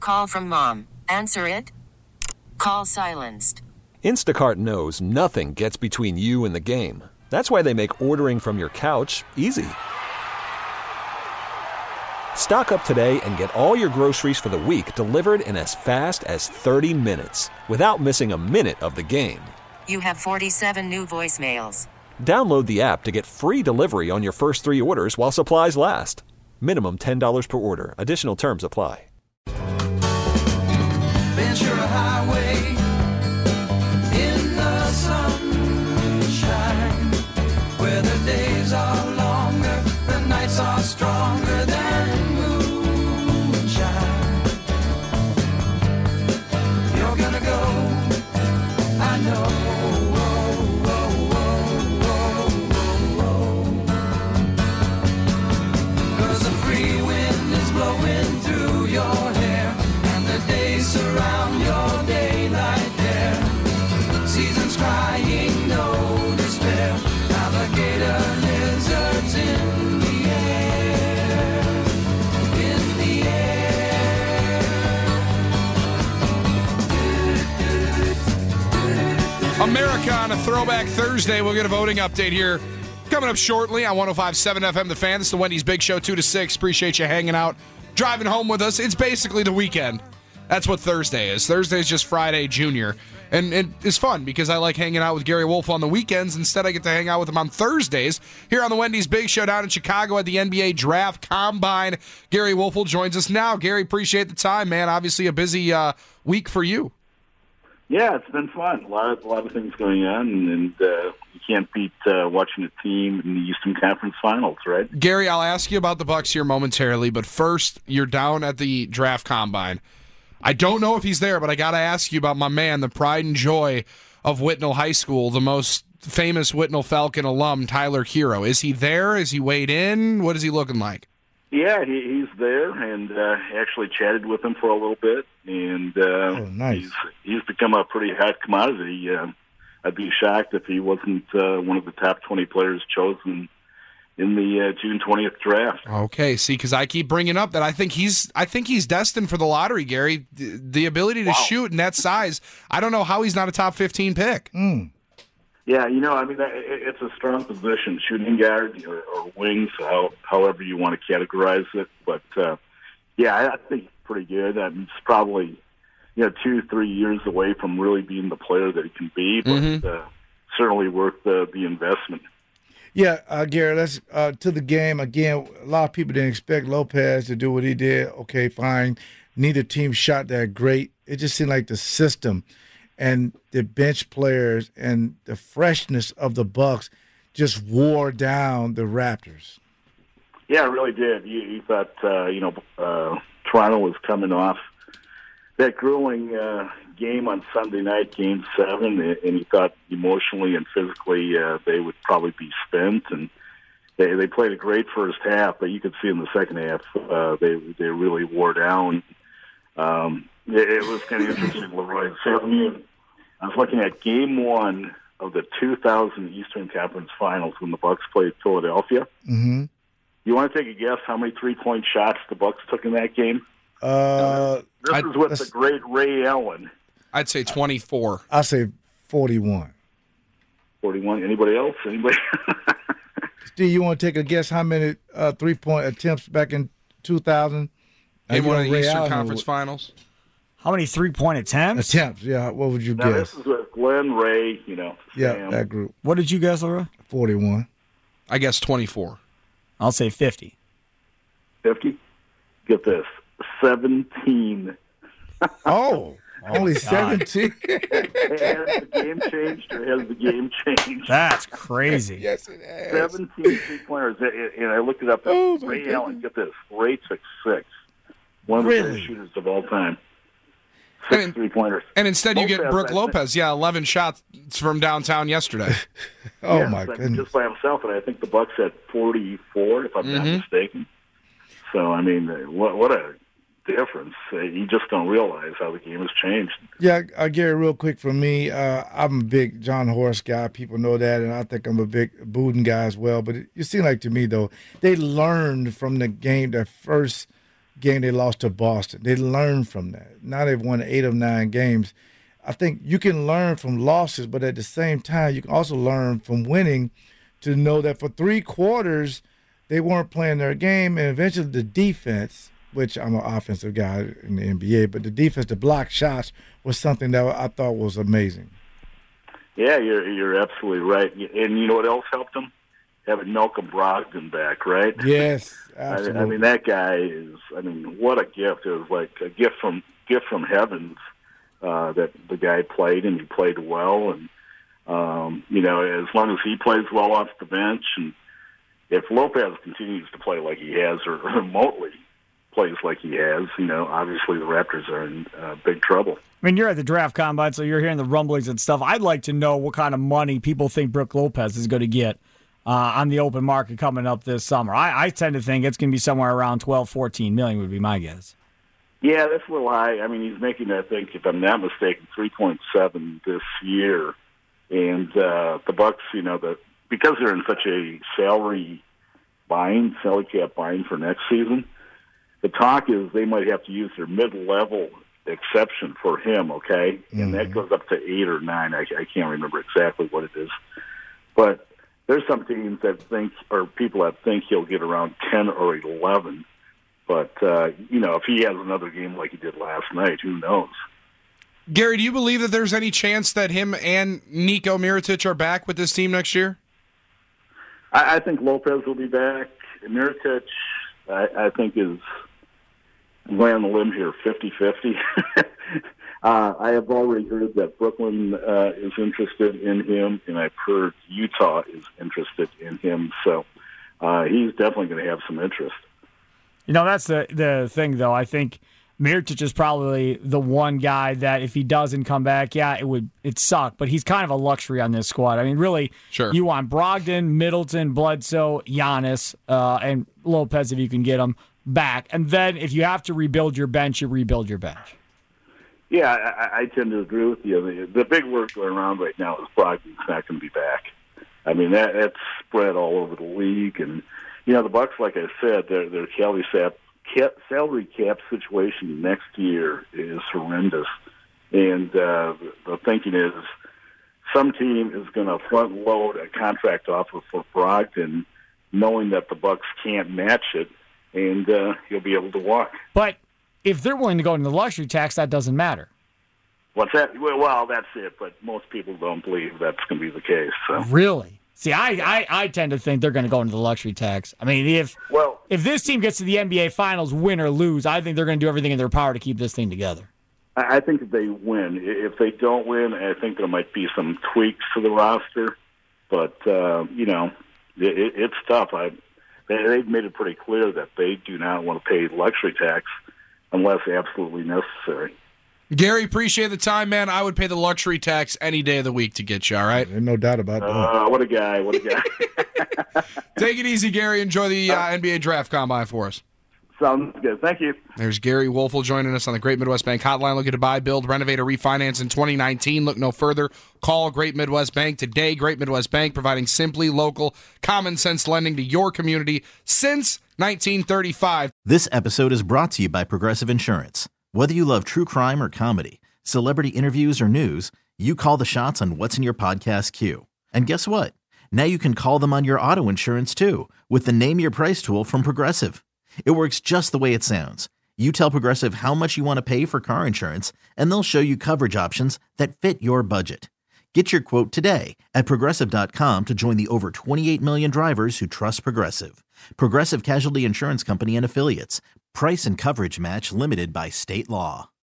call from mom. Answer it. Call silenced. Instacart knows nothing gets between you and the game. That's why they make ordering from your couch easy. Stock up today and get all your groceries for the week delivered in as fast as 30 minutes without missing a minute of the game. You have 47 new voicemails. Download the app to get free delivery on your first 3 orders while supplies last. Minimum $10 per order. Additional terms apply. Ventura Highway in the sunshine, where the days are longer, the nights are stronger than moonshine. You're gonna go, I know. Surround your daylight there. Seasons crying, no despair. Alligator lizards in the air. In the air. America on a Throwback Thursday. We'll get a voting update here coming up shortly on 105.7 FM The Fan. This is the Wendy's Big Show, 2 to 6. Appreciate you hanging out, driving home with us. It's basically the weekend. That's what Thursday is. Thursday is just Friday Junior. And it's fun because I like hanging out with Gary Wolf on the weekends. Instead, I get to hang out with him on Thursdays here on the Wendy's Big Show down in Chicago at the NBA Draft Combine. Gary Wolf joins us now. Gary, appreciate the time, man. Obviously a busy week for you. Yeah, it's been fun. A lot of things going on, and you can't beat watching a team in the Eastern Conference Finals, right? Gary, I'll ask you about the Bucks here momentarily, but first, you're down at the Draft Combine. I don't know if he's there, but I got to ask you about my man, the pride and joy of Whitnell High School, the most famous Whitnell Falcon alum, Tyler Hero. Is he there? Is he weighed in? What is he looking like? Yeah, he's there, and actually chatted with him for a little bit, and nice. he's become a pretty hot commodity. I'd be shocked if he wasn't one of the top 20 players chosen in the June 20th draft. Okay, see, because I keep bringing up that I think he's destined for the lottery, Gary. The ability to shoot in that size, I don't know how he's not a top 15 pick. Yeah, it's a strong position, shooting guard or wings, however you want to categorize it. But, I think he's pretty good. He's probably 2-3 years away from really being the player that he can be, but certainly worth the investment. Yeah, Gary, let's to the game. Again, a lot of people didn't expect Lopez to do what he did. Okay, fine. Neither team shot that great. It just seemed like the system and the bench players and the freshness of the Bucks just wore down the Raptors. Yeah, it really did. You thought, Toronto was coming off that grueling game on Sunday night, Game 7, and you thought emotionally and physically they would probably be spent. And they played a great first half, but you could see in the second half they really wore down. It was kind of interesting, Leroy. So, I was looking at Game 1 of the 2000 Eastern Conference Finals when the Bucks played Philadelphia. Mm-hmm. You want to take a guess how many three-point shots the Bucks took in that game? This is with the great Ray Allen. I'd say 24. I'll say 41. 41. Anybody else? Anybody? Steve, you want to take a guess how many three-point attempts back in 2000? In one of the Eastern Conference Finals? How many three-point attempts? Attempts, yeah. What would you Now, guess? this is with Glenn, Ray, Yeah, that group. What did you guess, Laura? 41. I guess 24. I'll say 50. 50? Get this. 17. Oh, only 17. Has the game changed or has the game changed? That's crazy. Yes, it has. 17 three-pointers. And I looked it up. Ray Allen, get this. Ray took 6. One of the best shooters of all time. 6 three-pointers. And instead you get Brooke Lopez. 11 shots from downtown yesterday. My goodness. Just by himself, and I think the Bucks had 44, if I'm not mistaken. So, what a difference. You just don't realize how the game has changed. Yeah, Gary, real quick from me, I'm a big John Horst guy. People know that, and I think I'm a big Buden guy as well. But it seemed like to me, though, they learned from the game, their first game they lost to Boston. They learned from that. Now they've won 8 of 9 games. I think you can learn from losses, but at the same time, you can also learn from winning to know that for 3 quarters, they weren't playing their game, and eventually the defense, which I'm an offensive guy in the NBA, but the defense, the block shots, was something that I thought was amazing. Yeah, you're absolutely right. And you know what else helped them? Having Malcolm Brogdon back, right? Yes, absolutely. I mean, that guy is, what a gift. It was like a gift from heavens that the guy played, and he played well. And, as long as he plays well off the bench, and if Lopez continues to play like he has or remotely plays like he has, obviously the Raptors are in big trouble. I mean, you're at the draft combine, so you're hearing the rumblings and stuff. I'd like to know what kind of money people think Brook Lopez is going to get on the open market coming up this summer. I tend to think it's going to be somewhere around $12-14 million would be my guess. Yeah, that's a little high. I mean, he's making, I think, if I'm not mistaken, 3.7 this year. And the Bucks, because they're in such a salary cap bind for next season, the talk is they might have to use their mid-level exception for him, okay? Mm-hmm. And that goes up to 8 or 9. I can't remember exactly what it is. But there's some teams that think, or people that think he'll get around 10 or 11. But, if he has another game like he did last night, who knows? Gary, do you believe that there's any chance that him and Nico Mirotic are back with this team next year? I think Lopez will be back. Mirotic, I think, is going on the limb here, 50-50. I have already heard that Brooklyn is interested in him, and I've heard Utah is interested in him. So he's definitely going to have some interest. That's the thing, though. I think Mirotic is probably the one guy that if he doesn't come back, it'd suck. But he's kind of a luxury on this squad. I mean, really, sure. You want Brogdon, Middleton, Bledsoe, Giannis, and Lopez if you can get them back. And then if you have to rebuild your bench, you rebuild your bench. Yeah, I tend to agree with you. The big word going around right now is Brogdon's not going to be back. I mean, that's spread all over the league. And, the Bucks, like I said, their salary cap situation next year is horrendous. And the thinking is some team is going to front load a contract offer for Brogdon, knowing that the Bucks can't match it, and he'll be able to walk. But if they're willing to go into the luxury tax, that doesn't matter. What's that? Well, that's it, but most people don't believe that's going to be the case. So. Really? See, I tend to think they're going to go into the luxury tax. I mean, if this team gets to the NBA Finals, win or lose, I think they're going to do everything in their power to keep this thing together. I think that they win. If they don't win, I think there might be some tweaks to the roster. But, it's tough. They've made it pretty clear that they do not want to pay luxury tax unless absolutely necessary. Gary, appreciate the time, man. I would pay the luxury tax any day of the week to get you, all right? There's no doubt about that. What a guy. Take it easy, Gary. Enjoy the NBA draft combine for us. Sounds good. Thank you. There's Gary Woelfel joining us on the Great Midwest Bank Hotline. Looking to buy, build, renovate, or refinance in 2019. Look no further. Call Great Midwest Bank today. Great Midwest Bank, providing simply local, common-sense lending to your community since 1935. This episode is brought to you by Progressive Insurance. Whether you love true crime or comedy, celebrity interviews or news, you call the shots on what's in your podcast queue. And guess what? Now you can call them on your auto insurance, too, with the Name Your Price tool from Progressive. It works just the way it sounds. You tell Progressive how much you want to pay for car insurance, and they'll show you coverage options that fit your budget. Get your quote today at Progressive.com to join the over 28 million drivers who trust Progressive. Progressive Casualty Insurance Company and Affiliates. Price and coverage match limited by state law.